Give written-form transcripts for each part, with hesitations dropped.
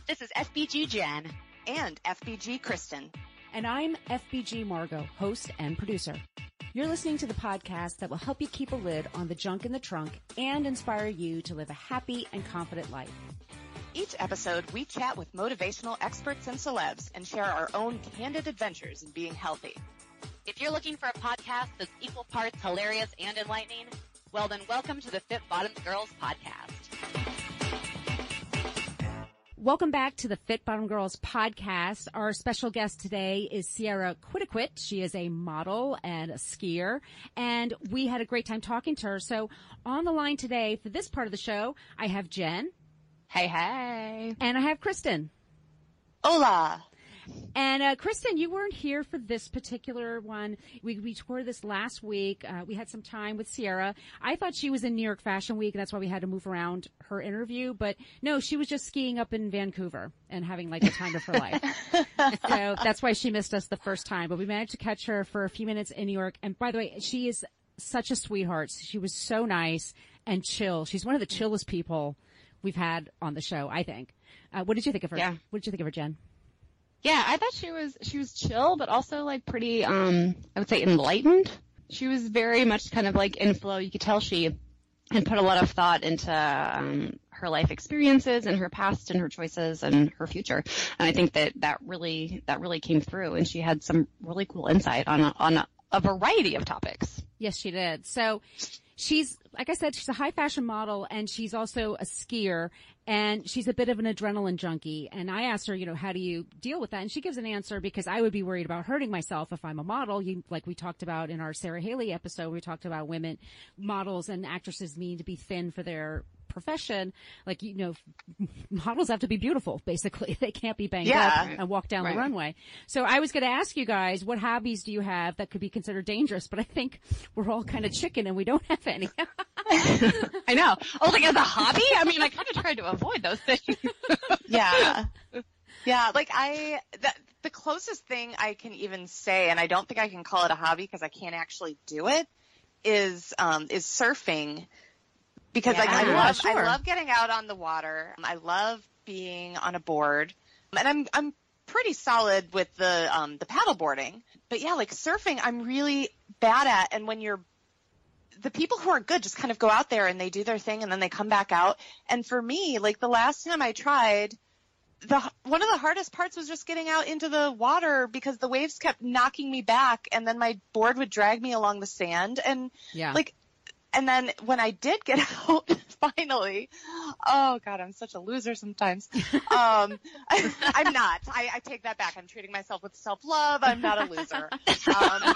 This is FBG Jen. And FBG Kristen. And I'm FBG Margot, host and producer. You're listening to the podcast that will help you keep a lid on the junk in the trunk and inspire you to live a happy and confident life. Each episode, we chat with motivational experts and celebs and share our own candid adventures in being healthy. If you're looking for a podcast that's equal parts hilarious and enlightening, well then welcome to the Fit Bottoms Girls podcast. Welcome back to the Fit Bottom Girls podcast. Our special guest today is Sierra Quitaquit. She is a model and a skier, and we had a great time talking to her. So on the line today for this part of the show, I have Jen. Hey, hey. And I have Kristen. Hola. And Kristen, you weren't here for this particular one. We toured this last week. We had some time with Sierra. I thought she was in New York Fashion Week, and that's why we had to move around her interview. But no, she was just skiing up in Vancouver and having like the time of her life. So that's why she missed us the first time. But we managed to catch her for a few minutes in New York. And by the way, she is such a sweetheart. She was so nice and chill. She's one of the chillest people we've had on the show, I think. What did you think of her? Yeah. What did you think of her, Jen? Yeah, I thought she was chill, but also like pretty, I would say enlightened. She was very much kind of like in flow. You could tell she had put a lot of thought into, her life experiences and her past and her choices and her future. And I think that really came through, and she had some really cool insight on a variety of topics. Yes, she did. So she's, like I said, she's a high fashion model, and she's also a skier, and she's a bit of an adrenaline junkie. And I asked her, how do you deal with that? And she gives an answer, because I would be worried about hurting myself if I'm a model. Like we talked about in our Sarah Haley episode, we talked about women, models and actresses need to be thin for their profession. Like, models have to be beautiful, basically. They can't be banged up and walk down the runway. So I was going to ask you guys, what hobbies do you have that could be considered dangerous? But I think we're all kind of chicken and we don't have any. I know. Oh, like as a hobby? I mean, I kind of tried to avoid those things. Yeah. Yeah, like the closest thing I can even say, and I don't think I can call it a hobby because I can't actually do it, is surfing. Because I love getting out on the water. I love being on a board, and I'm pretty solid with the paddle boarding. But yeah, like surfing, I'm really bad at. And when the people who are good just kind of go out there and they do their thing and then they come back out. And for me, like the last time I tried, one of the hardest parts was just getting out into the water because the waves kept knocking me back, and then my board would drag me along the sand. And and then when I did get out, finally, oh God, I'm such a loser sometimes. I'm not. I take that back. I'm treating myself with self-love. I'm not a loser. But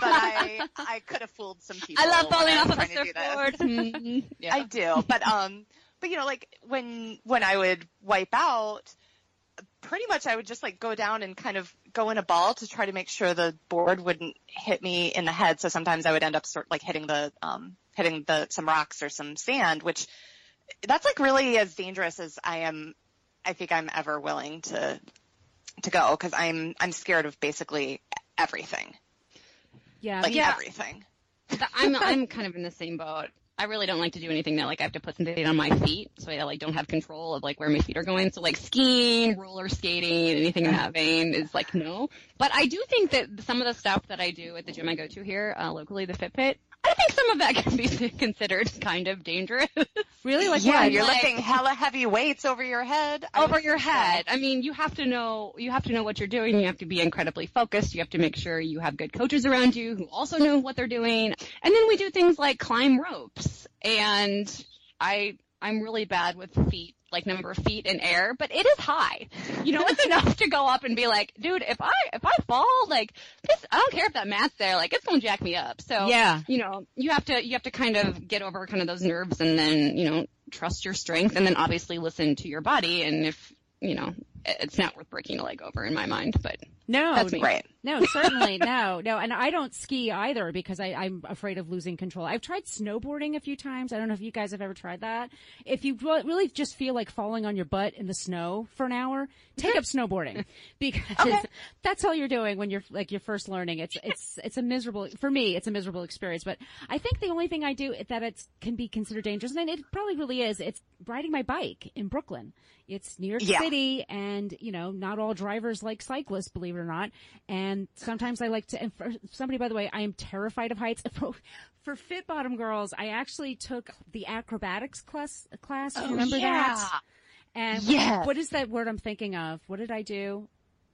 I could have fooled some people. I love falling off of a surfboard. Yeah. I do. But like when I would wipe out, pretty much I would just like go down and kind of go in a ball to try to make sure the board wouldn't hit me in the head. So sometimes I would end up sort of like hitting some rocks or some sand, which that's like really as dangerous as I think I'm ever willing to go, because I'm scared of basically everything. Yeah. Everything. I'm kind of in the same boat. I really don't like to do anything that like I have to put something on my feet, so I like don't have control of like where my feet are going. So like skiing, roller skating, anything in that vein is like no. But I do think that some of the stuff that I do at the gym I go to here locally, the Fit Pit, I think some of that can be considered kind of dangerous. Really? Like yeah, what? You're lifting hella heavy weights over your head. I mean, you have to know what you're doing. You have to be incredibly focused. You have to make sure you have good coaches around you who also know what they're doing. And then we do things like climb ropes. And I'm really bad with feet, like number of feet in air, but it is high. It's enough to go up and be like, dude, if I fall, like this, I don't care if that mat's there, like it's gonna jack me up. So yeah, you have to kind of get over kind of those nerves, and then trust your strength, and then obviously listen to your body. And if it's not worth breaking a leg over in my mind, but no, that's me. Right. No, certainly. No. And I don't ski either because I'm afraid of losing control. I've tried snowboarding a few times. I don't know if you guys have ever tried that. If you really just feel like falling on your butt in the snow for an hour, take up snowboarding because that's all you're doing when you're first learning. It's a miserable, for me, it's a miserable experience. But I think the only thing I do that can be considered dangerous, and it probably really is, it's riding my bike in Brooklyn. It's New York City, and, not all drivers like cyclists, believe it or not. And sometimes I like to, and for somebody, by the way, I am terrified of heights. For Fit Bottom Girls, I actually took the acrobatics class. Remember that? And what is that word I'm thinking of? What did I do?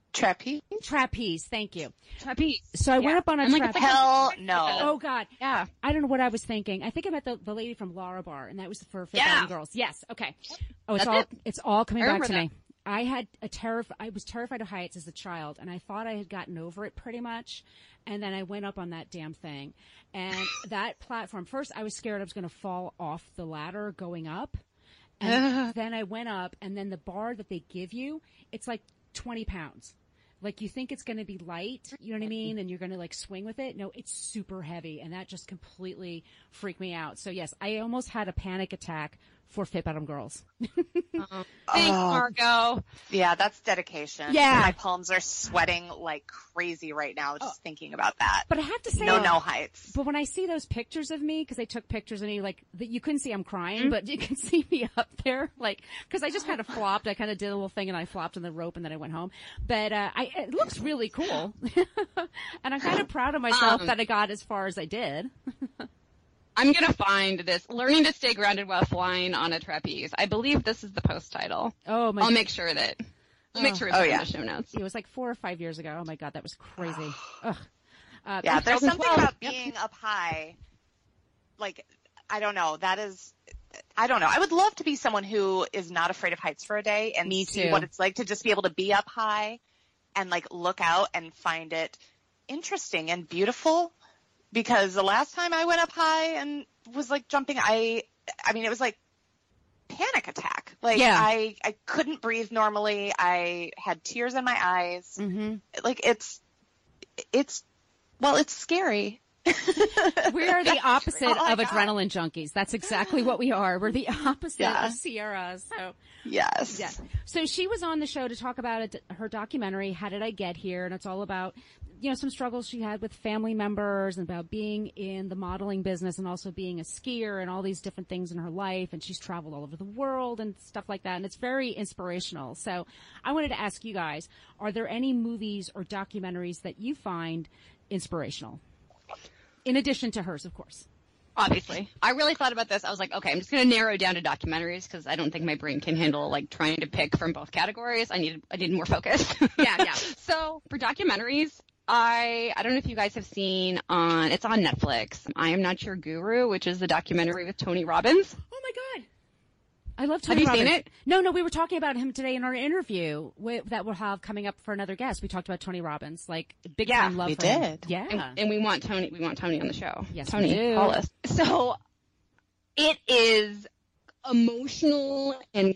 Trapeze. Thank you. Trapeze. So I went up on a trapeze. Hell no. Oh God. Yeah. I don't know what I was thinking. I think I met the lady from Lara Bar, and that was for Fit Bottom Girls. Yes. Okay. Oh, it's all coming back to me. I was terrified of heights as a child, and I thought I had gotten over it pretty much. And then I went up on that damn thing, and that platform. First, I was scared I was going to fall off the ladder going up, and then I went up, and then the bar that they give you, it's like 20 pounds. Like, you think it's going to be light, you know what I mean? And you're going to like swing with it. No, it's super heavy, and that just completely freaked me out. So yes, I almost had a panic attack for Fit Bottom Girls. Thanks, Margo. Yeah, that's dedication. Yeah. My palms are sweating like crazy right now just thinking about that. But I have to say, no heights. But when I see those pictures of me, because they took pictures of me, like, you couldn't see I'm crying, but you can see me up there, like, because I just kind of flopped. I kind of did a little thing, and I flopped on the rope, and then I went home. But it looks really cool. And I'm kind of proud of myself that I got as far as I did. I'm going to find this, Learning to Stay Grounded While Flying on a Trapeze. I believe this is the post title. Oh, my God. I'll make sure it's in the show notes. It was like 4 or 5 years ago. Oh, my God, that was crazy. Ugh. Yeah, there's something about being up high. Like, I don't know. I would love to be someone who is not afraid of heights for a day and see what it's like to just be able to be up high and, like, look out and find it interesting and beautiful. Because the last time I went up high and was like jumping, I mean, it was like panic attack. Like I couldn't breathe normally. I had tears in my eyes. Mm-hmm. Like it's scary. We are the opposite of adrenaline junkies. That's exactly what we are. We're the opposite of Sierra. So yes. Yeah. So she was on the show to talk about her documentary, How Did I Get Here? And it's all about, some struggles she had with family members and about being in the modeling business and also being a skier and all these different things in her life. And she's traveled all over the world and stuff like that. And it's very inspirational. So I wanted to ask you guys, are there any movies or documentaries that you find inspirational? In addition to hers, of course. Obviously. I really thought about this. I was like, okay, I'm just going to narrow down to documentaries because I don't think my brain can handle like trying to pick from both categories. I need more focus. Yeah. So for documentaries, I don't know if you guys have seen it's on Netflix, I Am Not Your Guru, which is the documentary with Tony Robbins. Oh my God. I love Tony Robbins. Have you seen it? No, we were talking about him today in our interview that we'll have coming up for another guest. We talked about Tony Robbins, like big time love for him. Yeah. And we want Tony on the show. Yes, Tony, we do. Call us. So it is emotional and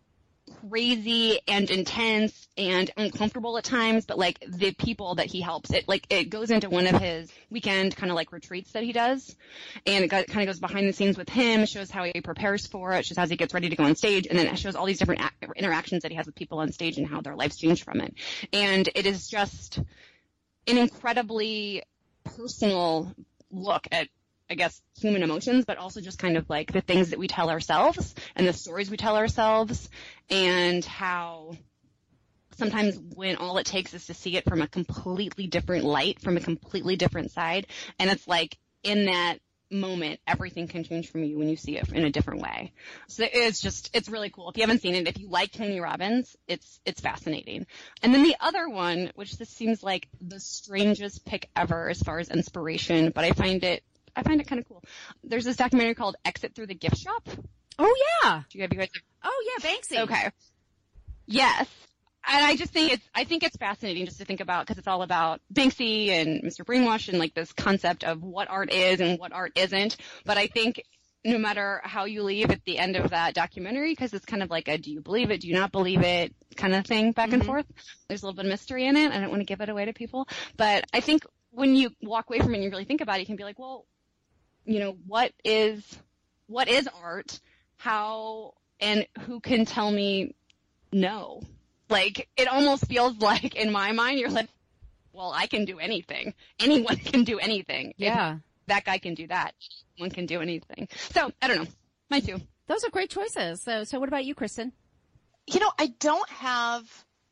crazy and intense and uncomfortable at times, but like the people that he helps, it goes into one of his weekend kind of like retreats that he does, and it kind of goes behind the scenes with him, shows how he prepares for it, shows how he gets ready to go on stage, and then it shows all these different interactions that he has with people on stage and how their lives change from it. And it is just an incredibly personal look at, I guess, human emotions, but also just kind of like the things that we tell ourselves and the stories we tell ourselves, and how sometimes when all it takes is to see it from a completely different light, from a completely different side, and it's like in that moment, everything can change from you when you see it in a different way. So it's really cool. If you haven't seen it, if you like Tony Robbins, it's fascinating. And then the other one, which this seems like the strangest pick ever as far as inspiration, but I find it kind of cool. There's this documentary called Exit Through the Gift Shop. Oh yeah. Do you guys? Oh yeah, Banksy. Okay. Yes. And I think it's fascinating just to think about, because it's all about Banksy and Mr. Brainwash and like this concept of what art is and what art isn't. But I think no matter how you leave at the end of that documentary, because it's kind of like a do you believe it, do you not believe it kind of thing back and forth. There's a little bit of mystery in it. I don't want to give it away to people. But I think when you walk away from it and you really think about it, you can be like, well, you know, what is art? How and who can tell me no? Like, it almost feels like, in my mind, you're like, well, I can do anything. Anyone can do anything. Yeah. If that guy can do that, one can do anything. So, I don't know. Mine too. Those are great choices. So what about you, Kristen? You know, I don't have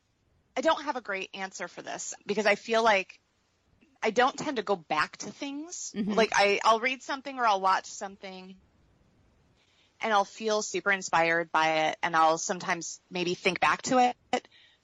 a great answer for this because I feel like I don't tend to go back to things. Like I'll read something or I'll watch something and I'll feel super inspired by it and I'll sometimes maybe think back to it.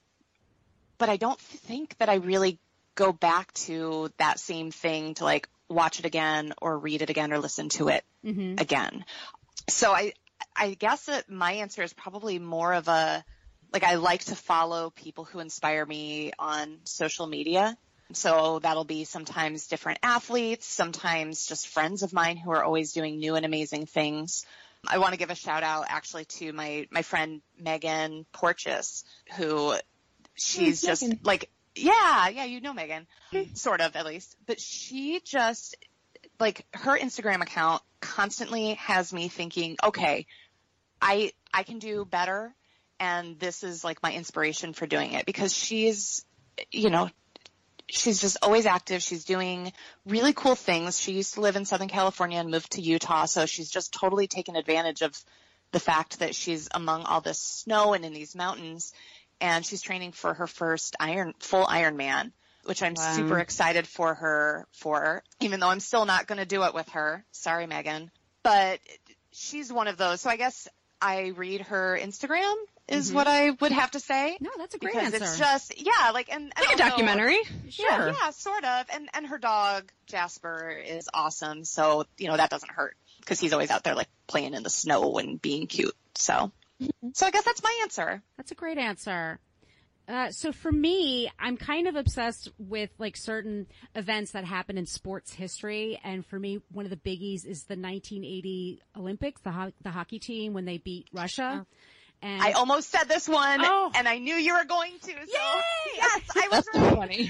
But I don't think that I really go back to that same thing to like watch it again or read it again or listen to it again. So I guess that my answer is probably more of a, like, I like to follow people who inspire me on social media. So that'll be sometimes different athletes, sometimes just friends of mine who are always doing new and amazing things. I want to give a shout out actually to my friend Megan Porches, who she's just Megan. like, yeah, you know Megan, sort of at least. But she just, like, her Instagram account constantly has me thinking, okay, I can do better, and this is like my inspiration for doing it because she's, you know, she's just always active. She's doing really cool things. She used to live in Southern California and moved to Utah, so she's just totally taken advantage of the fact that she's among all this snow and in these mountains, and she's training for her first full Ironman, which I'm super excited for her for, even though I'm still not going to do it with her. Sorry, Megan. But she's one of those. So I guess I read her Instagram is what I would have to say. No, that's a great because answer. It's just, yeah, like, and Like a documentary. Sure. Yeah, sort of. And her dog, Jasper, is awesome. So, you know, that doesn't hurt because he's always out there like playing in the snow and being cute. So I guess that's my answer. That's a great answer. So for me, I'm kind of obsessed with like certain events that happen in sports history. And for me, one of the biggies is the 1980 Olympics, the hockey team when they beat Russia. And I almost said this one, and I knew you were going to. So yes, I was That's funny.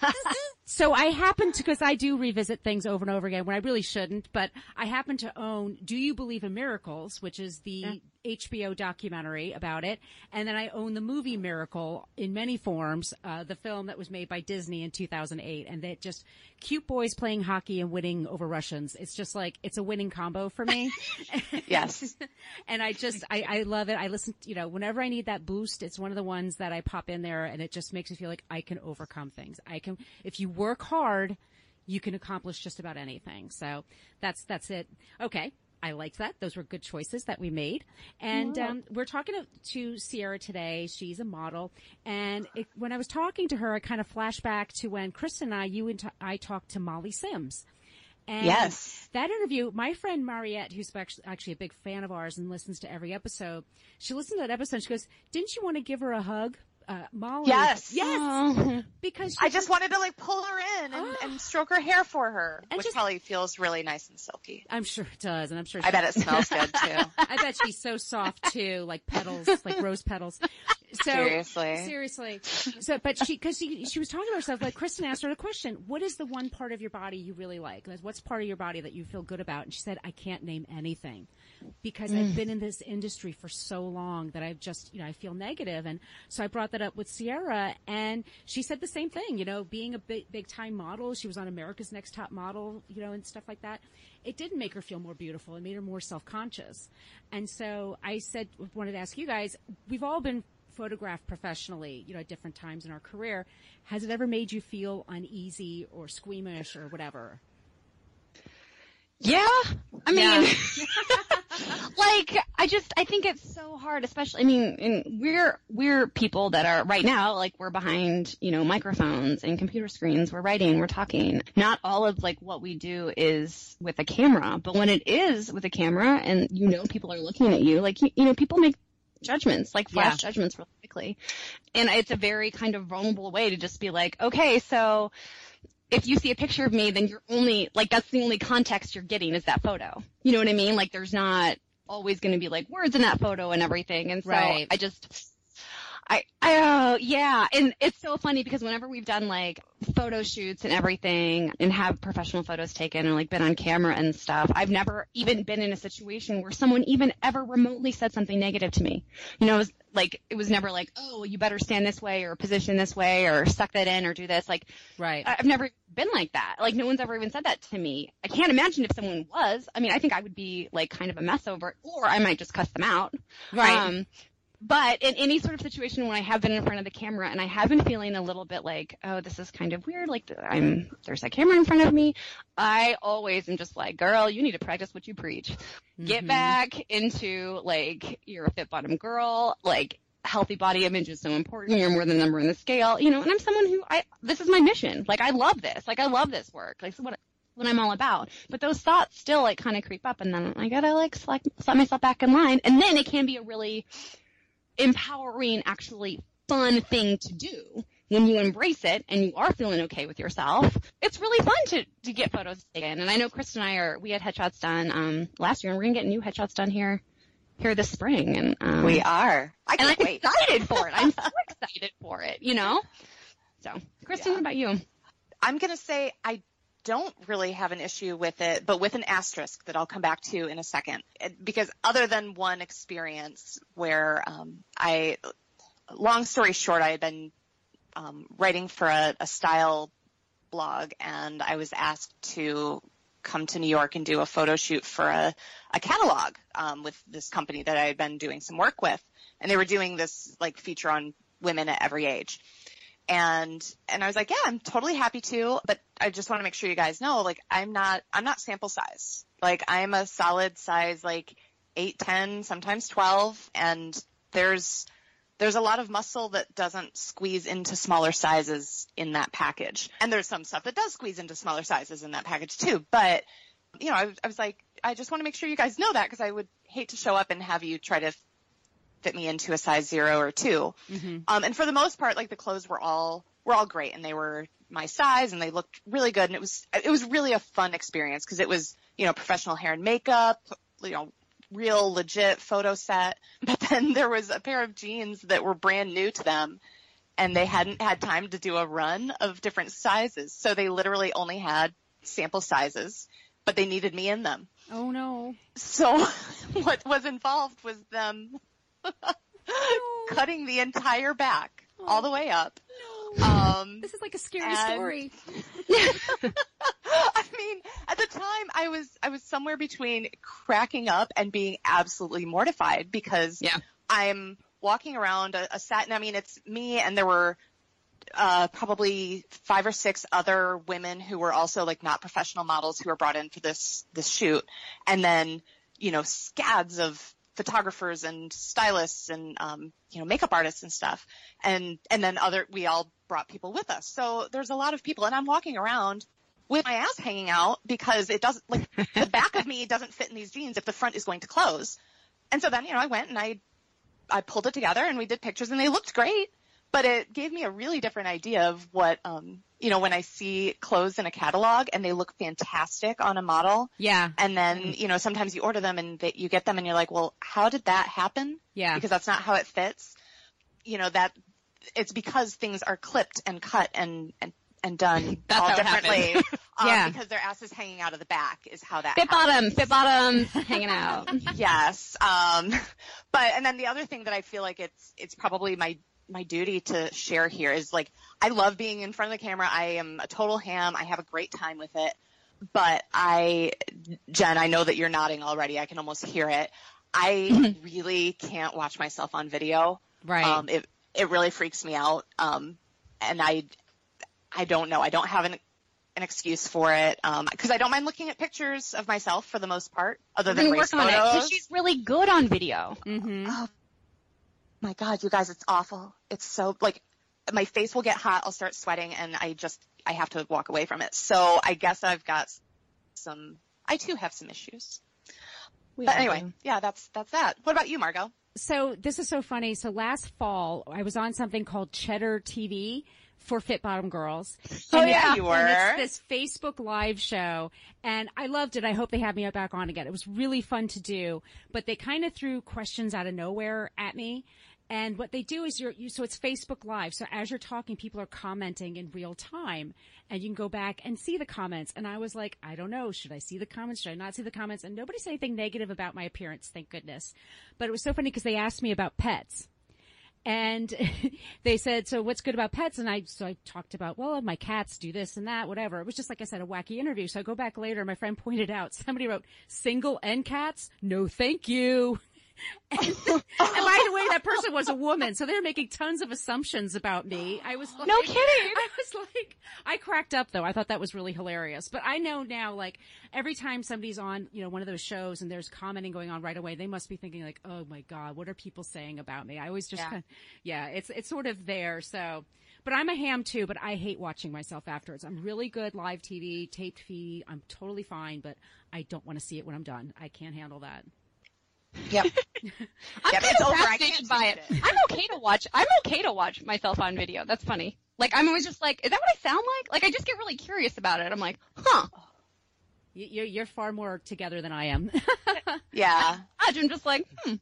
So I happen to, because I do revisit things over and over again when I really shouldn't, but I happen to own Do You Believe in Miracles, which is the HBO documentary about it. And then I own the movie Miracle in many forms, the film that was made by Disney in 2008. And that just cute boys playing hockey and winning over Russians. It's just like, it's a winning combo for me. Yes. And I love it. I listen, you know, whenever I need that boost, it's one of the ones that I pop in there and it just makes me feel like I can overcome things. If you work hard, you can accomplish just about anything. So that's it. Okay. I liked that. Those were good choices that we made. And we're talking to Sierra today. She's a model. And when I was talking to her, I kind of flashed back to when Kristen and I talked to Molly Sims. And yes. That interview, my friend Mariette, who's actually a big fan of ours and listens to every episode, she listened to that episode and she goes, didn't you want to give her a hug? Molly. Yes. Yes. Because I just wanted to like pull her in and stroke her hair for her, which probably feels really nice and silky. I'm sure it does. And I'm sure I bet it smells good too. I bet she's so soft too, like petals, like rose petals. So, seriously. So, but she was talking to herself, like Kristen asked her the question, what is the one part of your body you really like? Like, what's part of your body that you feel good about? And she said, I can't name anything because I've been in this industry for so long that I've just, you know, I feel negative. And so I brought that up with Sierra and she said the same thing, you know, being a big time model. She was on America's Next Top Model, you know, and stuff like that. It didn't make her feel more beautiful. It made her more self-conscious. And so I wanted to ask you guys, we've all been photographed professionally, you know, at different times in our career. Has it ever made you feel uneasy or squeamish or whatever? Yeah. I mean, like, I think it's so hard, especially, I mean, and we're people that are right now, like, we're behind, you know, microphones and computer screens. We're writing, we're talking. Not all of, like, what we do is with a camera, but when it is with a camera and, you know, people are looking at you, like, you know, people make judgments, like flash judgments really quickly. And it's a very kind of vulnerable way to just be like, okay, so if you see a picture of me, then you're only, like, that's the only context you're getting is that photo. You know what I mean? Like, there's not always going to be, like, words in that photo and everything. And so Right. yeah. And it's so funny because whenever we've done, like, photo shoots and everything and have professional photos taken and, like, been on camera and stuff, I've never even been in a situation where someone even ever remotely said something negative to me. You know, it was never like, oh, you better stand this way or position this way or suck that in or do this. Like, Right. I've never been like that. Like, no one's ever even said that to me. I can't imagine if someone was. I mean, I think I would be, like, kind of a mess over it, or I might just cuss them out. Right. But in any sort of situation when I have been in front of the camera and I have been feeling a little bit like, oh, this is kind of weird, like there's a camera in front of me, I always am just like, girl, you need to practice what you preach. Mm-hmm. Get back into, like, you're a fit bottom girl, like, healthy body image is so important, you're more than the number in the scale, you know, and I'm someone who, this is my mission. Like, I love this. Like, I love this work. Like, so what I'm all about. But those thoughts still, like, kind of creep up, and then I gotta, like, slap myself back in line, and then it can be a really empowering, actually fun thing to do when you embrace it and you are feeling okay with yourself. It's really fun to get photos taken. And I know Chris and we had headshots done last year, and we're gonna get new headshots done here this spring. And we are. I can't wait. I'm excited for it. I'm so excited for it. You know. So, Kristen, what about you? I'm gonna say I don't really have an issue with it, but with an asterisk that I'll come back to in a second. Because other than one experience where long story short, I had been writing for a style blog, and I was asked to come to New York and do a photo shoot for a catalog with this company that I had been doing some work with. And they were doing this, like, feature on women at every age. And I was like, yeah, I'm totally happy to, but I just want to make sure you guys know, like, I'm not sample size. Like, I'm a solid size, like 8, 10, sometimes 12. And there's a lot of muscle that doesn't squeeze into smaller sizes in that package. And there's some stuff that does squeeze into smaller sizes in that package too. But, you know, I was like, I just want to make sure you guys know that, because I would hate to show up and have you try to fit me into a size 0 or 2. Mm-hmm. And for the most part, like, the clothes were all great, and they were my size, and they looked really good. And it was really a fun experience, because it was, you know, professional hair and makeup, you know, real legit photo set. But then there was a pair of jeans that were brand new to them, and they hadn't had time to do a run of different sizes. So they literally only had sample sizes, but they needed me in them. Oh no. So what was involved was them cutting the entire back all the way up. No. This is like a scary story. I mean, at the time I was somewhere between cracking up and being absolutely mortified, because I'm walking around a set, and I mean, it's me, and there were probably 5 or 6 other women who were also, like, not professional models who were brought in for this shoot. And then, you know, scads of photographers and stylists and, you know, makeup artists and stuff. And then we all brought people with us. So there's a lot of people, and I'm walking around with my ass hanging out, because it doesn't, like, the back of me doesn't fit in these jeans if the front is going to close. And so then, you know, I went and I pulled it together, and we did pictures, and they looked great, but it gave me a really different idea of what, you know, when I see clothes in a catalog and they look fantastic on a model. Yeah. And then, you know, sometimes you order them and you get them and you're like, well, how did that happen? Yeah. Because that's not how it fits. You know, that it's because things are clipped and cut and done all differently. Because their ass is hanging out of the back is how that happens. Fit bottoms hanging out. Yes. And then the other thing that I feel like it's probably my duty to share here is, like, I love being in front of the camera. I am a total ham. I have a great time with it. But Jen, I know that you're nodding already. I can almost hear it. I really can't watch myself on video. Right. It really freaks me out. And I don't know. I don't have an excuse for it. 'Cause I don't mind looking at pictures of myself for the most part, other than race photos. Because she's really good on video. Mm-hmm. Oh my God, you guys, it's awful. It's so, like, my face will get hot. I'll start sweating, and I have to walk away from it. So I guess I've got I too have some issues. But anyway, yeah, that's that. What about you, Margot? So this is so funny. So last fall, I was on something called Cheddar TV for Fit Bottom Girls. Oh, yeah, you were. And it's this Facebook Live show, and I loved it. I hope they have me back on again. It was really fun to do, but they kind of threw questions out of nowhere at me. And what they do is so it's Facebook Live. So as you're talking, people are commenting in real time, and you can go back and see the comments. And I was like, I don't know. Should I see the comments? Should I not see the comments? And nobody said anything negative about my appearance, thank goodness. But it was so funny because they asked me about pets. And they said, so what's good about pets? And I talked about, well, my cats do this and that, whatever. It was just, like I said, a wacky interview. So I go back later. My friend pointed out, somebody wrote, single and cats? No, thank you. And by the way, that person was a woman, so they were making tons of assumptions about me. I was like, no kidding. I was like, I cracked up though. I thought that was really hilarious. But I know now, like, every time somebody's on, one of those shows and there's commenting going on right away, they must be thinking like, oh my God, what are people saying about me? I always just it's sort of there. So, but I'm a ham too, but I hate watching myself afterwards. I'm really good live TV, taped feed. I'm totally fine, but I don't want to see it when I'm done. I can't handle that. Yep. I'm it's over. I fascinated can't by it. I'm okay to watch myself on video. That's funny. Like, I'm always just like, is that what I sound like? Like, I just get really curious about it. I'm like, huh. You're far more together than I am. Yeah. I'm just like, All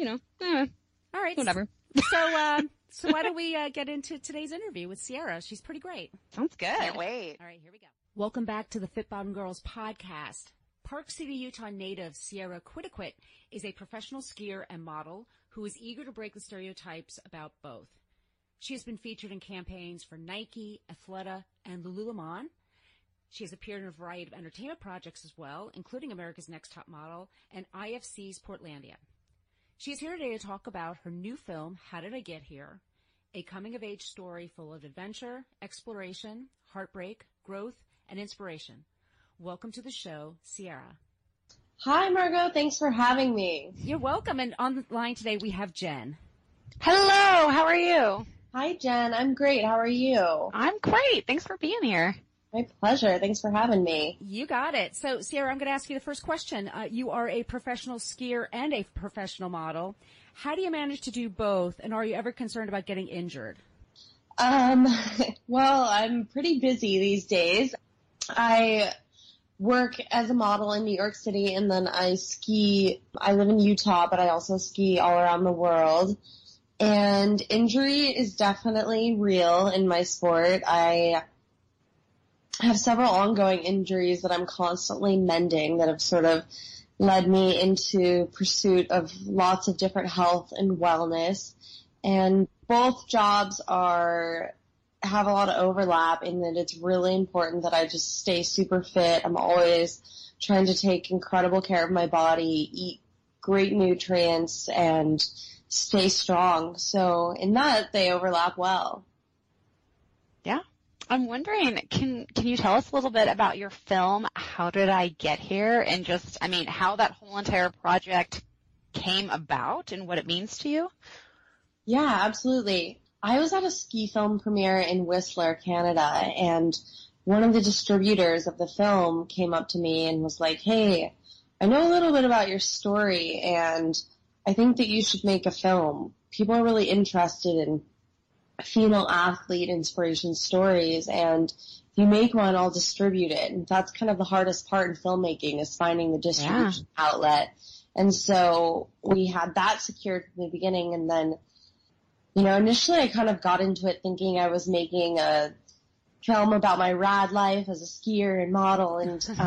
right. Whatever. So why don't we get into today's interview with Sierra? She's pretty great. Sounds good. Can't wait. All right, here we go. Welcome back to the Fit Bottom Girls podcast. Park City, Utah native Sierra Quitaquit is a professional skier and model who is eager to break the stereotypes about both. She has been featured in campaigns for Nike, Athleta, and Lululemon. She has appeared in a variety of entertainment projects as well, including America's Next Top Model and IFC's Portlandia. She is here today to talk about her new film, How Did I Get Here? A coming-of-age story full of adventure, exploration, heartbreak, growth, and inspiration. Welcome to the show, Sierra. Hi, Margot. Thanks for having me. You're welcome. And on the line today, we have Jen. Hello. How are you? Hi, Jen. I'm great. How are you? I'm great. Thanks for being here. My pleasure. Thanks for having me. You got it. So, Sierra, I'm going to ask you the first question. You are a professional skier and a professional model. How do you manage to do both? And are you ever concerned about getting injured? Well, I'm pretty busy these days. I work as a model in New York City, and then I ski. I live in Utah, but I also ski all around the world. And injury is definitely real in my sport. I have several ongoing injuries that I'm constantly mending that have sort of led me into pursuit of lots of different health and wellness. And both jobs have a lot of overlap in that it's really important that I just stay super fit. I'm always trying to take incredible care of my body, eat great nutrients, and stay strong. So in that, they overlap well. Yeah. I'm wondering, can you tell us a little bit about your film, How Did I Get Here? And just, how that whole entire project came about and what it means to you? Yeah, absolutely. I was at a ski film premiere in Whistler, Canada, and one of the distributors of the film came up to me and was like, hey, I know a little bit about your story, and I think that you should make a film. People are really interested in female athlete inspiration stories, and if you make one, I'll distribute it. And that's kind of the hardest part in filmmaking, is finding the distribution outlet. And so we had that secured from the beginning, and then initially I kind of got into it thinking I was making a film about my rad life as a skier and model.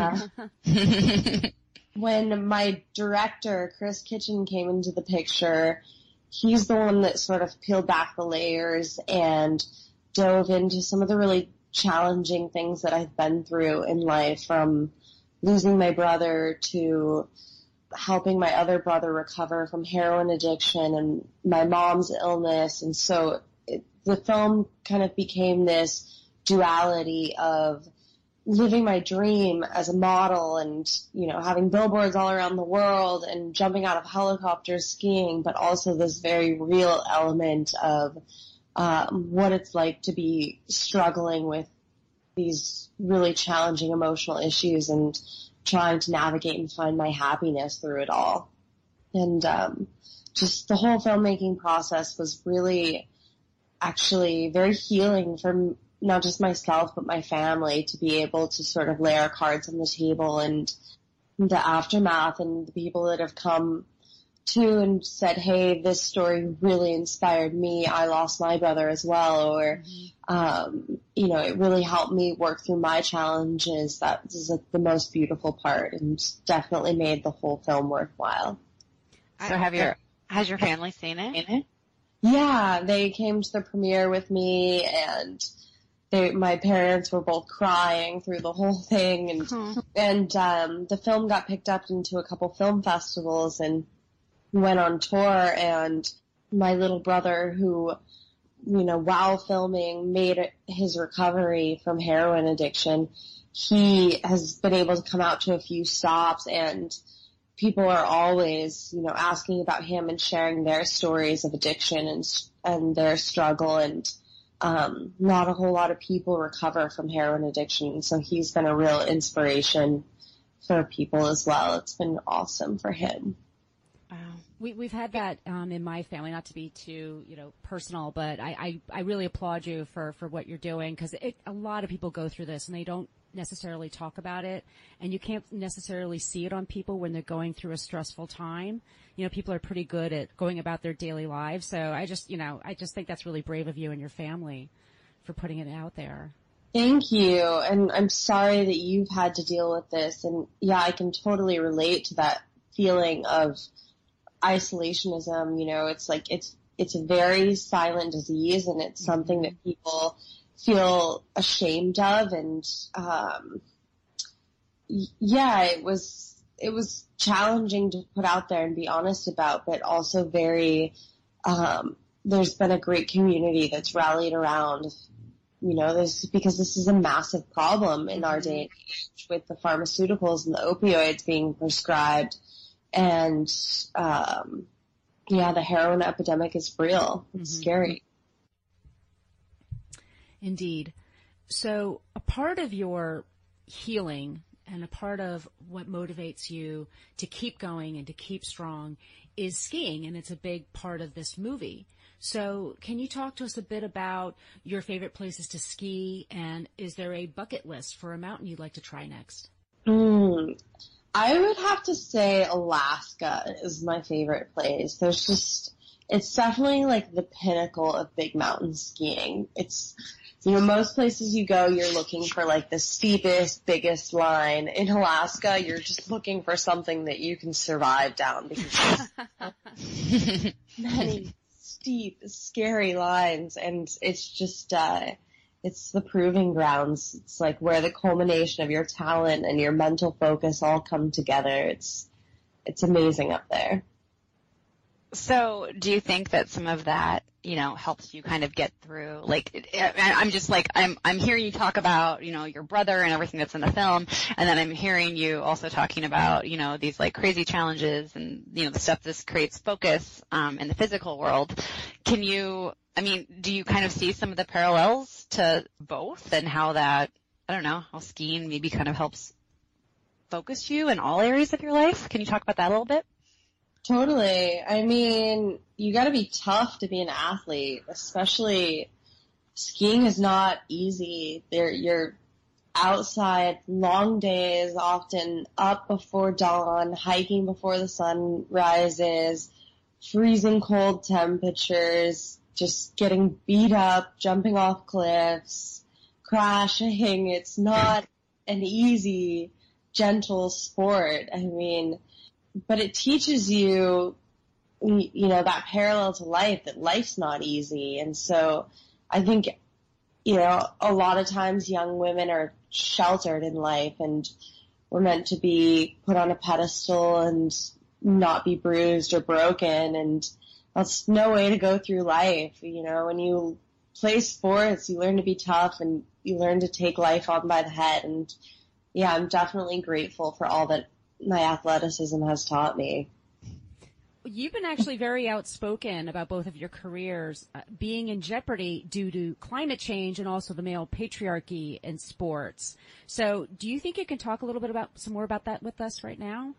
And when my director, Chris Kitchen, came into the picture, he's the one that sort of peeled back the layers and dove into some of the really challenging things that I've been through in life, from losing my brother to helping my other brother recover from heroin addiction and my mom's illness. And so the film kind of became this duality of living my dream as a model and, having billboards all around the world and jumping out of helicopters skiing, but also this very real element of what it's like to be struggling with these really challenging emotional issues and trying to navigate and find my happiness through it all. And just the whole filmmaking process was really actually very healing for not just myself, but my family to be able to sort of lay our cards on the table, and the aftermath and the people that have come to and said, hey, this story really inspired me. I lost my brother as well. Or, it really helped me work through my challenges. That is like the most beautiful part, and definitely made the whole film worthwhile. So has your family seen it? Yeah, they came to the premiere with me, and my parents were both crying through the whole thing, and the film got picked up into a couple film festivals and went on tour, and my little brother, who, while filming made his recovery from heroin addiction, he has been able to come out to a few stops, and people are always, asking about him and sharing their stories of addiction and their struggle, and not a whole lot of people recover from heroin addiction, so he's been a real inspiration for people as well. It's been awesome for him. Wow. We've had that in my family, not to be too, personal, but I really applaud you for what you're doing, because a lot of people go through this and they don't necessarily talk about it, and you can't necessarily see it on people when they're going through a stressful time. People are pretty good at going about their daily lives, so I just think that's really brave of you and your family for putting it out there. Thank you, and I'm sorry that you've had to deal with this, and yeah, I can totally relate to that feeling of isolationism. It's like it's a very silent disease, and it's something that people feel ashamed of, and it was challenging to put out there and be honest about, but also very there's been a great community that's rallied around because this is a massive problem in our day and age, with the pharmaceuticals and the opioids being prescribed. And, the heroin epidemic is real. It's scary. Indeed. So a part of your healing and a part of what motivates you to keep going and to keep strong is skiing, and it's a big part of this movie. So can you talk to us a bit about your favorite places to ski, and is there a bucket list for a mountain you'd like to try next? I would have to say Alaska is my favorite place. It's definitely like the pinnacle of big mountain skiing. It's, most places you go, you're looking for like the steepest, biggest line. In Alaska, you're just looking for something that you can survive down, because there's many steep, scary lines, and it's just, it's the proving grounds. It's like where the culmination of your talent and your mental focus all come together. It's amazing up there. So do you think that some of that, helps you kind of get through, I'm hearing you talk about, your brother and everything that's in the film, and then I'm hearing you also talking about, these like crazy challenges and, the stuff this creates focus, in the physical world. Do you kind of see some of the parallels to both, and how that, how skiing maybe kind of helps focus you in all areas of your life? Can you talk about that a little bit? Totally. You gotta be tough to be an athlete, especially skiing is not easy. You're outside, long days, often up before dawn, hiking before the sun rises, freezing cold temperatures, just getting beat up, jumping off cliffs, crashing. It's not an easy, gentle sport. But it teaches you, that parallel to life, that life's not easy. And so I think, a lot of times young women are sheltered in life, and we're meant to be put on a pedestal and not be bruised or broken. And that's no way to go through life. When you play sports, you learn to be tough, and you learn to take life on by the head. And yeah, I'm definitely grateful for all that my athleticism has taught me. You've been actually very outspoken about both of your careers being in jeopardy due to climate change and also the male patriarchy in sports. So do you think you can talk a little bit some more about that with us right now?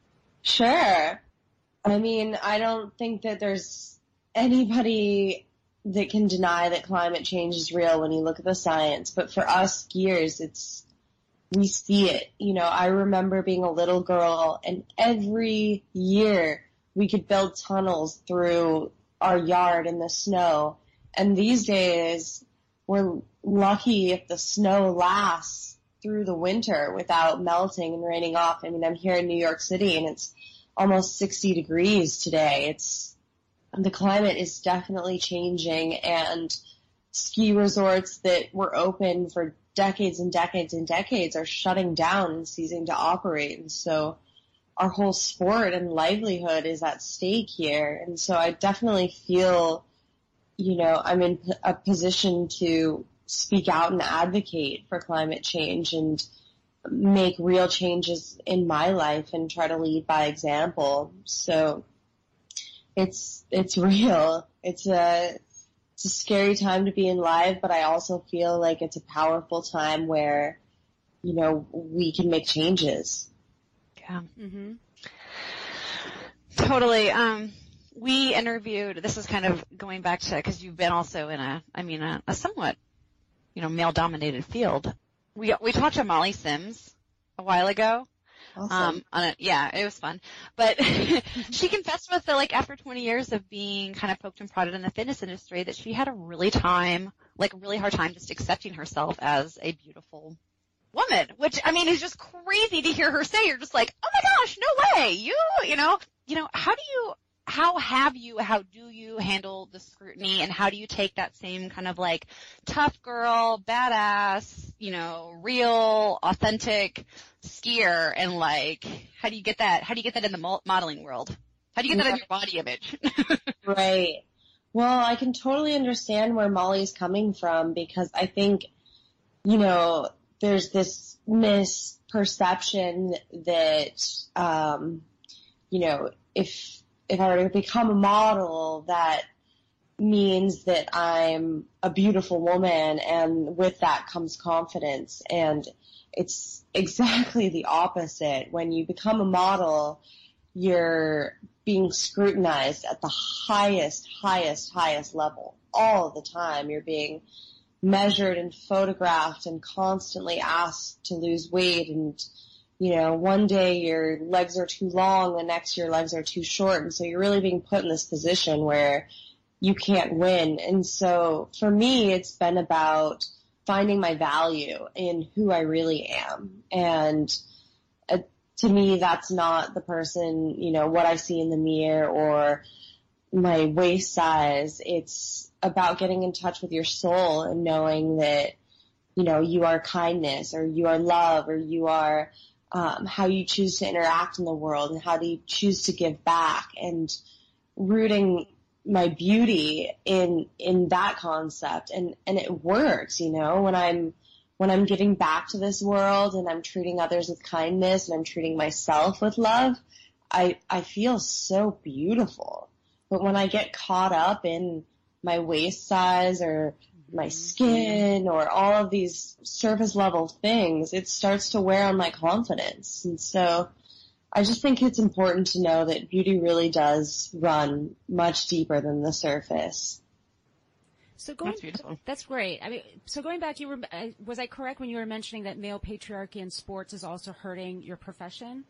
Sure. I don't think that there's anybody that can deny that climate change is real when you look at the science, but for us skiers, we see it. You know, I remember being a little girl, and every year we could build tunnels through our yard in the snow. And these days, we're lucky if the snow lasts through the winter without melting and raining off. I mean, I'm here in New York City, and it's almost 60 degrees today. The climate is definitely changing, and ski resorts that were open for decades and decades and decades are shutting down and ceasing to operate. And so our whole sport and livelihood is at stake here. And so I definitely feel, you know, I'm in a position to speak out and advocate for climate change and make real changes in my life and try to lead by example. So it's real. It's a scary time to be alive, but I also feel like it's a powerful time where, you know, we can make changes. Yeah. Mm-hmm. Totally. We interviewed, this is kind of going back to, because you've been also in a somewhat, you know, male-dominated field. We talked to Molly Sims a while ago. Awesome. It was fun. But she confessed with like after 20 years of being kind of poked and prodded in the fitness industry that she had a really hard time just accepting herself as a beautiful woman, which I mean is just crazy to hear her say. You're just like, oh my gosh, no way. You know, how do you handle the scrutiny, and how do you take that same kind of like tough girl, badass, you know, real, authentic skier, and like, how do you get that in the modeling world? How do you get that in your body image? Right. Well, I can totally understand where Molly's coming from, because I think, you know, there's this misperception that, you know, if I were to become a model, that means that I'm a beautiful woman, and with that comes confidence. And it's exactly the opposite. When you become a model, you're being scrutinized at the highest level all the time. You're being measured and photographed and constantly asked to lose weight, and you know, one day your legs are too long, the next your legs are too short, and so you're really being put in this position where you can't win. And so for me, it's been about finding my value in who I really am. And to me, that's not the person, you know, what I see in the mirror or my waist size. It's about getting in touch with your soul and knowing that, you know, you are kindness, or you are love, or you are how you choose to interact in the world, and how do you choose to give back, and rooting my beauty in that concept. And it works, you know, when I'm giving back to this world, and I'm treating others with kindness, and I'm treating myself with love, I feel so beautiful. But when I get caught up in my waist size or my skin or all of these surface level things, it starts to wear on my confidence. And so I just think it's important to know that beauty really does run much deeper than the surface. So that's beautiful. That's great. I mean, so going back, was I correct when you were mentioning that male patriarchy in sports is also hurting your profession?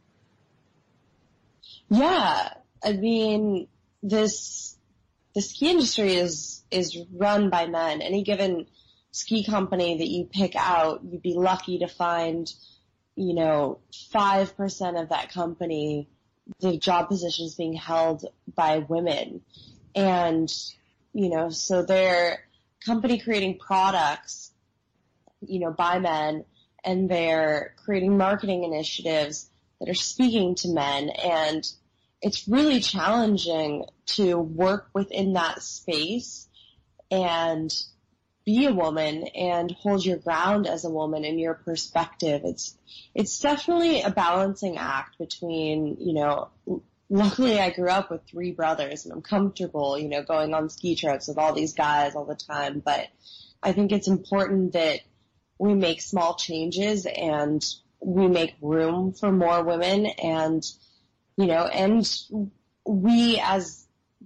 Yeah. I mean, the ski industry is run by men. Any given ski company that you pick out, you'd be lucky to find, you know, 5% of that company, the job positions being held by women. And, you know, so they're company creating products, you know, by men, and they're creating marketing initiatives that are speaking to men. And it's really challenging to work within that space and be a woman and hold your ground as a woman in your perspective. It's definitely a balancing act between, you know, luckily I grew up with 3 brothers, and I'm comfortable, you know, going on ski trips with all these guys all the time. But I think it's important that we make small changes and we make room for more women, and, you know, and we as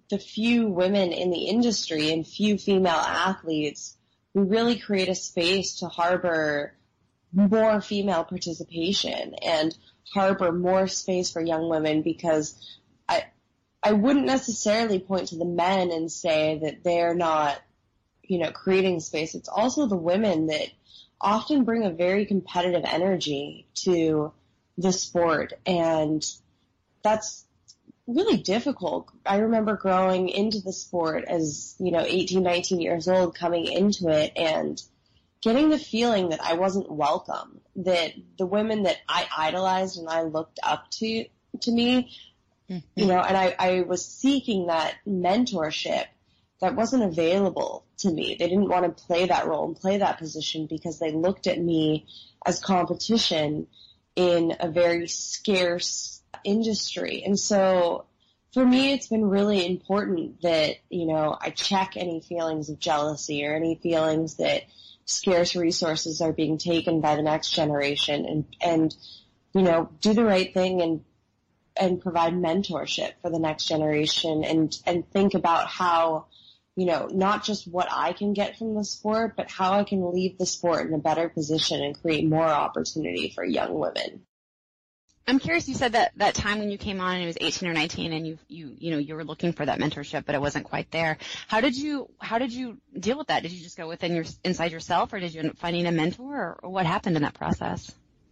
the few women in the industry and few female athletes, we really create a space to harbor more female participation and harbor more space for young women, because I wouldn't necessarily point to the men and say that they're not, creating space. It's also the women that often bring a very competitive energy to the sport, and that's really difficult. I remember growing into the sport as, 18, 19 years old, coming into it and getting the feeling that I wasn't welcome, that the women that I idolized and I looked up to me, and I was seeking that mentorship that wasn't available to me. They didn't want to play that role and play that position because they looked at me as competition in a very scarce industry. And so for me, it's been really important that, I check any feelings of jealousy or any feelings that scarce resources are being taken by the next generation, and do the right thing and provide mentorship for the next generation, and think about how, not just what I can get from the sport, but how I can leave the sport in a better position and create more opportunity for young women. I'm curious, you said that time when you came on and it was 18 or 19 and you were looking for that mentorship, but it wasn't quite there. How did you deal with that? Did you just go inside yourself, or did you end up finding a mentor, or what happened in that process?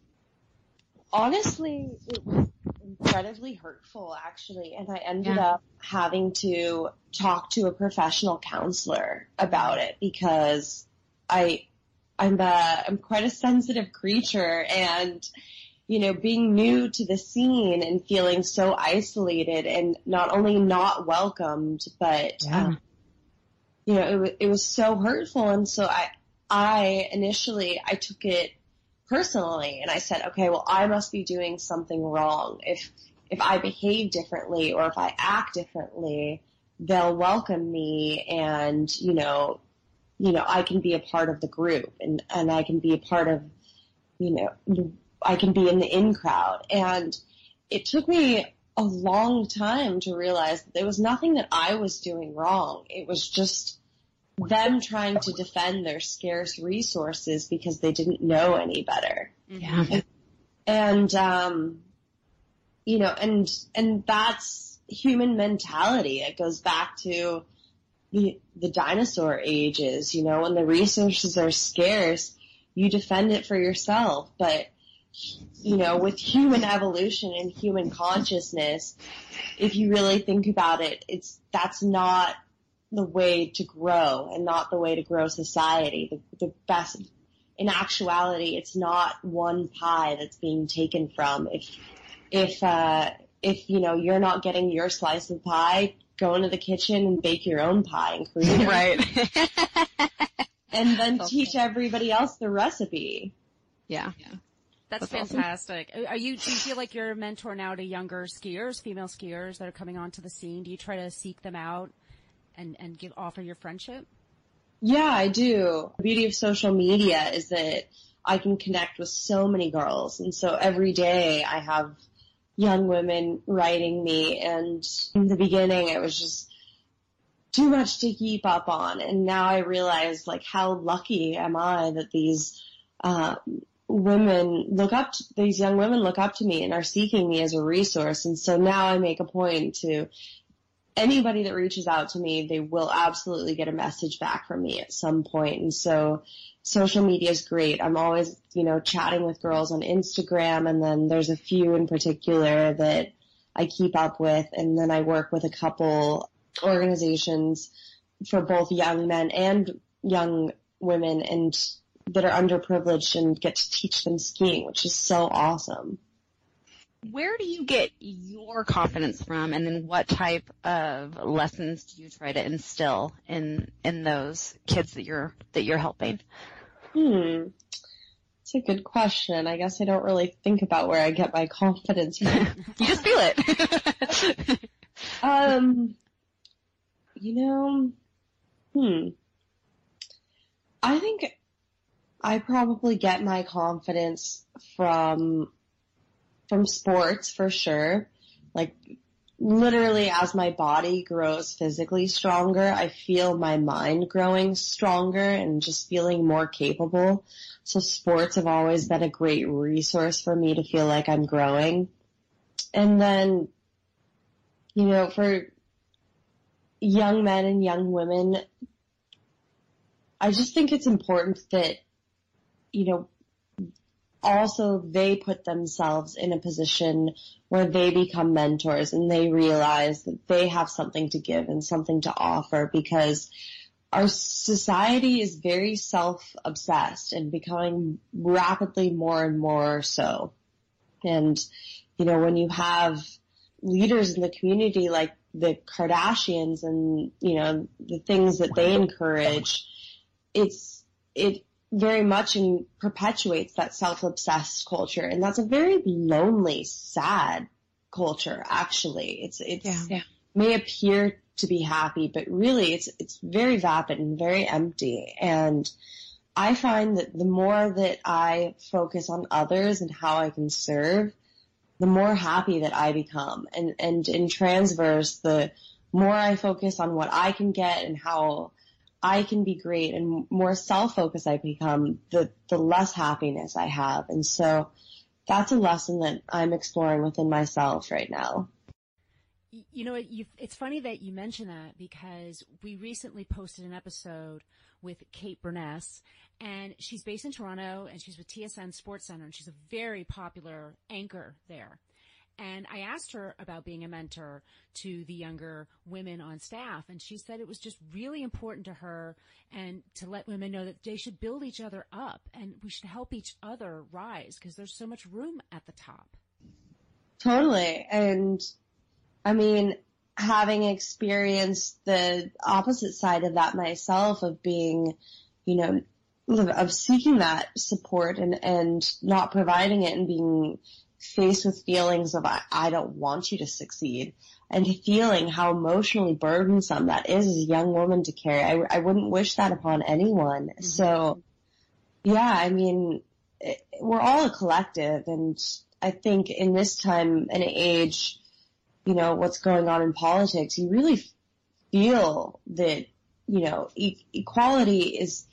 Honestly, it was incredibly hurtful, actually, and I ended up having to talk to a professional counselor about it, because I'm quite a sensitive creature, and being new to the scene and feeling so isolated and not only not welcomed, but it was so hurtful, and so I initially took it personally, and I said, okay, well, I must be doing something wrong. If I behave differently or if I act differently, they'll welcome me, and I can be a part of the group, and I can be a part of, I can be in the in crowd. And it took me a long time to realize that there was nothing that I was doing wrong. It was just them trying to defend their scarce resources because they didn't know any better. Yeah. And and that's human mentality. It goes back to the dinosaur ages, when the resources are scarce, you defend it for yourself. But, with human evolution and human consciousness, if you really think about it, that's not the way to grow and not the way to grow society. The best, in actuality, it's not one pie that's being taken from. If you're not getting your slice of pie, go into the kitchen and bake your own pie and create it. Right. And then teach everybody else the recipe. Yeah. That's fantastic. Awesome. Do you feel like you're a mentor now to younger skiers, female skiers that are coming onto the scene? Do you try to seek them out and offer your friendship? Yeah, I do. The beauty of social media is that I can connect with so many girls, and so every day I have young women writing me, and in the beginning it was just too much to keep up on, and now I realize how lucky am I that these these young women look up to me and are seeking me as a resource. And so now I make a point to anybody that reaches out to me, they will absolutely get a message back from me at some point. And so social media is great. I'm always, chatting with girls on Instagram, and then there's a few in particular that I keep up with, and then I work with a couple organizations for both young men and young women and that are underprivileged, and get to teach them skiing, which is so awesome. Where do you get your confidence from, and then what type of lessons do you try to instill in those kids that you're helping? It's a good question. I guess I don't really think about where I get my confidence from. You just feel it. I think I probably get my confidence from sports, for sure. literally as my body grows physically stronger, I feel my mind growing stronger and just feeling more capable. So sports have always been a great resource for me to feel like I'm growing. And then, you know, for young men and young women, I just think it's important that, you know, also they put themselves in a position where they become mentors and they realize that they have something to give and something to offer, because our society is very self-obsessed and becoming rapidly more and more so. And, you know, when you have leaders in the community like the Kardashians and, you know, the things that they encourage, it very much perpetuates that self-obsessed culture. And that's a very lonely, sad culture, actually. It's may appear to be happy, but really it's very vapid and very empty. And I find that the more that I focus on others and how I can serve, the more happy that I become. And in transverse, the more I focus on what I can get and how I can be great and more self-focused I become, the less happiness I have. And so that's a lesson that I'm exploring within myself right now. You know, it's funny that you mention that, because we recently posted an episode with Kate Burness, and she's based in Toronto, and she's with TSN Sports Center, and she's a very popular anchor there. And I asked her about being a mentor to the younger women on staff, and she said it was just really important to her and to let women know that they should build each other up and we should help each other rise, because there's so much room at the top. Totally. And I mean, having experienced the opposite side of that myself, of being, you know, of seeking that support and not providing it and being faced with feelings of I don't want you to succeed, and feeling how emotionally burdensome that is as a young woman to carry. I wouldn't wish that upon anyone. Mm-hmm. So, yeah, I mean, we're all a collective, and I think in this time and age, you know, what's going on in politics, you really feel that, you know, equality is,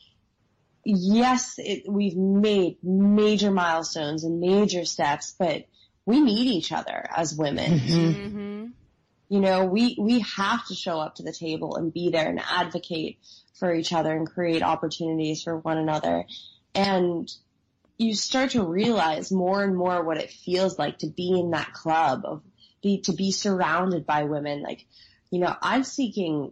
yes, we've made major milestones and major steps, but we need each other as women. Mm-hmm. You know, we have to show up to the table and be there and advocate for each other and create opportunities for one another. And you start to realize more and more what it feels like to be in that club, to be surrounded by women. Like, you know, I'm seeking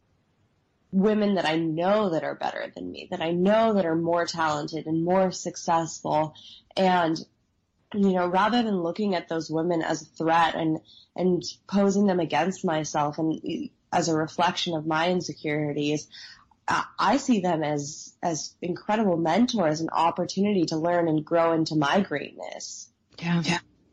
women that I know that are better than me, that I know that are more talented and more successful. And, you know, rather than looking at those women as a threat and posing them against myself and as a reflection of my insecurities, I see them as incredible mentors, an opportunity to learn and grow into my greatness. Yeah.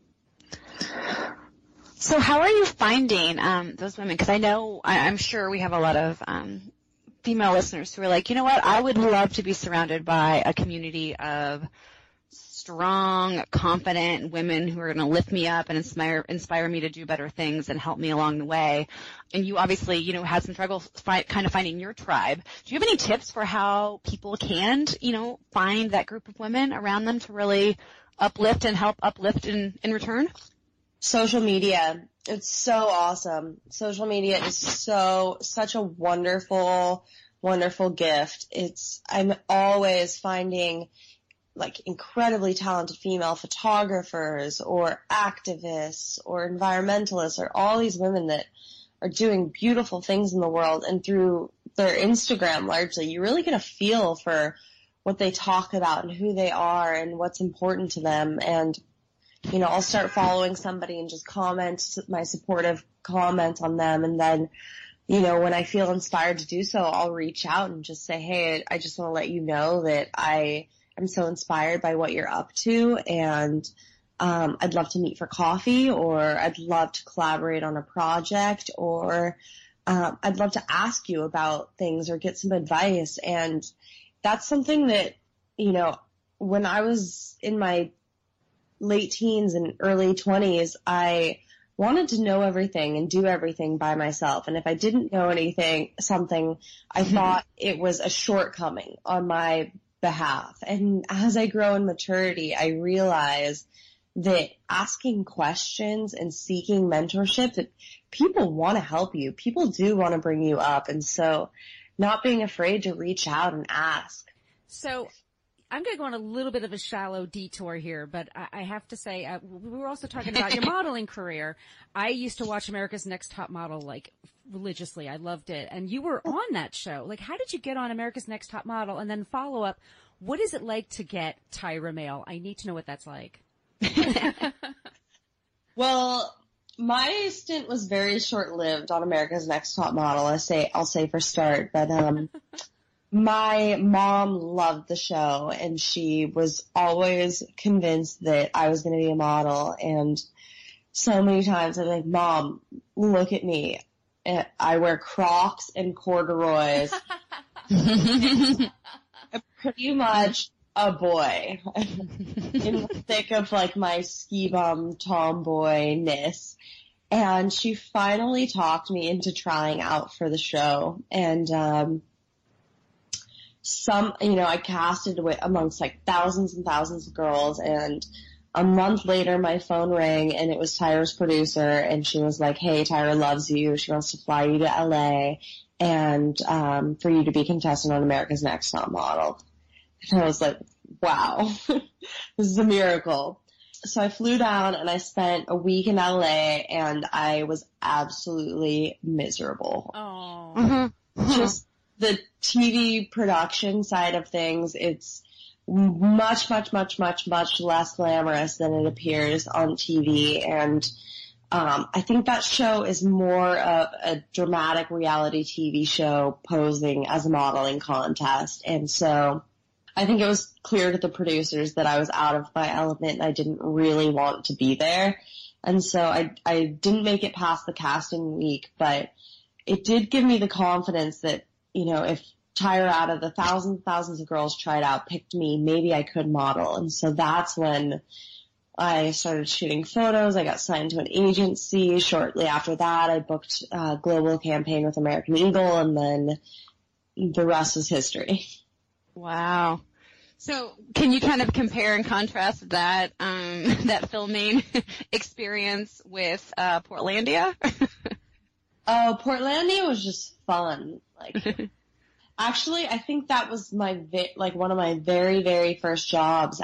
So how are you finding those women? Because I know, I'm sure we have a lot of female listeners who are like, you know what, I would love to be surrounded by a community of strong, confident women who are going to lift me up and inspire me to do better things and help me along the way. And you obviously, you know, had some trouble kind of finding your tribe. Do you have any tips for how people can, you know, find that group of women around them to really uplift and help uplift in return? Social media. It's so awesome. Social media is such a wonderful, wonderful gift. I'm always finding like incredibly talented female photographers or activists or environmentalists or all these women that are doing beautiful things in the world. And through their Instagram largely, you really get a feel for what they talk about and who they are and what's important to them. And, you know, I'll start following somebody and just comment my supportive comment on them. And then, you know, when I feel inspired to do so, I'll reach out and just say, hey, I just want to let you know that I'm so inspired by what you're up to, and I'd love to meet for coffee, or I'd love to collaborate on a project, or I'd love to ask you about things or get some advice. And that's something that, you know, when I was in my late teens and early 20s, I wanted to know everything and do everything by myself. And if I didn't know something, I thought it was a shortcoming on my behalf. And as I grow in maturity, I realize that asking questions and seeking mentorship, that people want to help you. People do want to bring you up. And so not being afraid to reach out and ask. So I'm going to go on a little bit of a shallow detour here, but I have to say, we were also talking about your modeling career. I used to watch America's Next Top Model, like, religiously. I loved it. And you were on that show. Like, how did you get on America's Next Top Model? And then follow up, what is it like to get Tyra Mail? I need to know what that's like. Well, my stint was very short-lived on America's Next Top Model. I'll say for start, but my mom loved the show, and she was always convinced that I was going to be a model. And so many times I'm like, Mom, look at me. I wear Crocs and corduroys. I'm pretty much a boy in the thick of like my ski bum tomboyness. And she finally talked me into trying out for the show. And, I casted amongst like thousands and thousands of girls, and a month later my phone rang and it was Tyra's producer, and she was like, hey, Tyra loves you. She wants to fly you to LA and, for you to be contestant on America's Next Top Model. And I was like, wow, this is a miracle. So I flew down and I spent a week in LA, and I was absolutely miserable. Oh. Just the TV production side of things, it's much, much, much, much, much less glamorous than it appears on TV. And I think that show is more of a dramatic reality TV show posing as a modeling contest. And so I think it was clear to the producers that I was out of my element and I didn't really want to be there. And so I didn't make it past the casting week, but it did give me the confidence that, if Tyra, out of the thousands of girls tried out, picked me, maybe I could model. And so that's when I started shooting photos. I got signed to an agency. Shortly after that, I booked a global campaign with American Eagle, and then the rest is history. Wow. So can you kind of compare and contrast that that filming experience with Portlandia? Oh, Portlandia was just fun. Actually, I think that was one of my very, very first jobs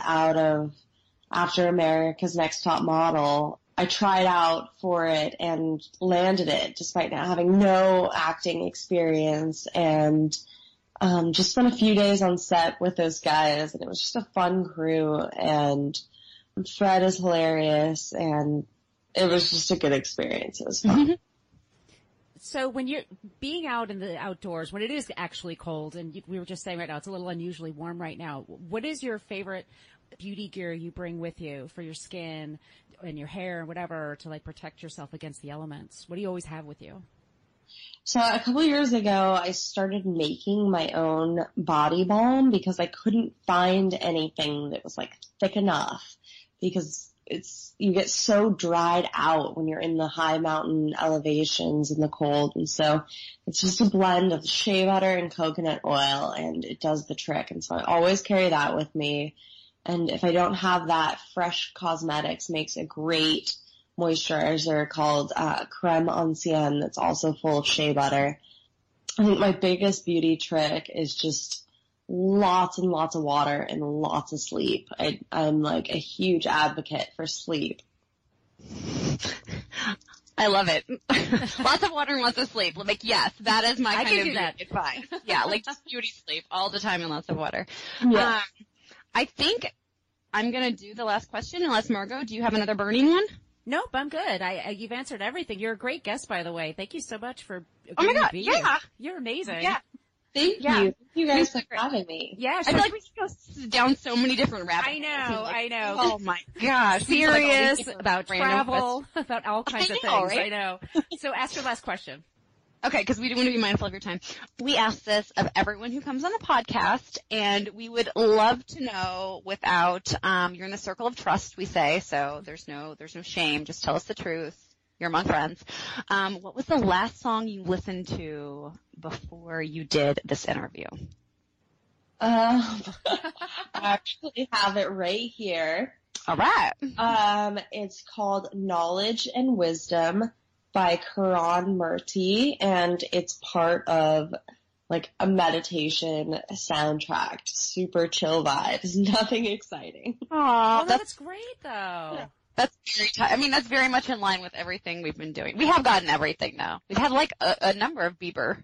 after America's Next Top Model. I tried out for it and landed it despite not having no acting experience, and just spent a few days on set with those guys, and it was just a fun crew, and Fred is hilarious, and it was just a good experience. It was fun. So when you're being out in the outdoors, when it is actually cold, and we were just saying right now, it's a little unusually warm right now, what is your favorite beauty gear you bring with you for your skin and your hair and whatever to protect yourself against the elements? What do you always have with you? So a couple of years ago, I started making my own body balm because I couldn't find anything that was thick enough, because you get so dried out when you're in the high mountain elevations in the cold. And so it's just a blend of shea butter and coconut oil, and it does the trick. And so I always carry that with me. And if I don't have that, Fresh Cosmetics makes a great moisturizer called Creme Ancienne that's also full of shea butter. I think my biggest beauty trick is just lots and lots of water and lots of sleep. I'm a huge advocate for sleep. I love it. Lots of water and lots of sleep. Yes, that is my kind of beauty advice. Yeah, just beauty sleep all the time and lots of water. Yeah. I think I'm going to do the last question, unless Margot, do you have another burning one? Nope, I'm good. You've answered everything. You're a great guest, by the way. Thank you so much for Oh my God, being yeah. here. You're amazing. Yeah. Thank you. Thank you guys for having me. Yeah, I feel like we could go down so many different rabbit holes. I know. Oh my gosh. Serious, about random travel, about all kinds of things. Right? I know. So ask your last question. Okay, because we do want to be mindful of your time. We ask this of everyone who comes on the podcast, and we would love to know, without you're in the circle of trust, we say, so there's no shame. Just tell us the truth. You're among friends. What was the last song you listened to before you did this interview? I actually have it right here. All right. It's called Knowledge and Wisdom by Karan Murti, and it's part of like a meditation soundtrack. Super chill vibes. Nothing exciting. Aw, Oh, that's great though. That's very that's very much in line with everything we've been doing. We have gotten everything though. We've had like a number of Bieber.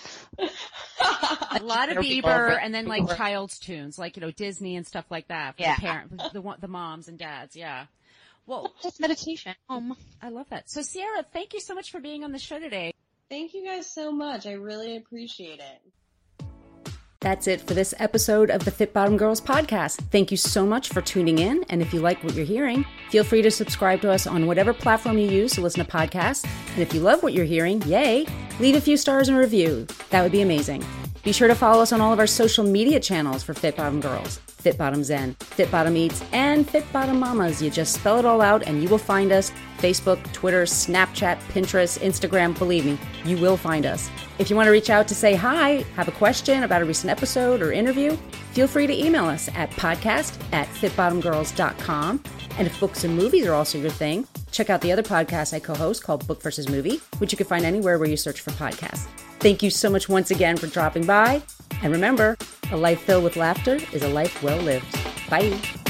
A lot of Bieber and then like child's tunes, like, Disney and stuff like that for the parents, the moms and dads. Yeah. Well, just meditation. I love that. So Sierra, thank you so much for being on the show today. Thank you guys so much. I really appreciate it. That's it for this episode of the Fit Bottom Girls podcast. Thank you so much for tuning in. And if you like what you're hearing, feel free to subscribe to us on whatever platform you use to listen to podcasts. And if you love what you're hearing, yay, leave a few stars and a review. That would be amazing. Be sure to follow us on all of our social media channels for Fit Bottom Girls, Fit Bottom Zen, Fit Bottom Eats, and Fit Bottom Mamas. You just spell it all out and you will find us. Facebook, Twitter, Snapchat, Pinterest, Instagram. Believe me, you will find us. If you want to reach out to say hi, have a question about a recent episode or interview, feel free to email us at podcast@fitbottomgirls.com. And if books and movies are also your thing, check out the other podcast I co-host called Book vs. Movie, which you can find anywhere where you search for podcasts. Thank you so much once again for dropping by. And remember, a life filled with laughter is a life well lived. Bye.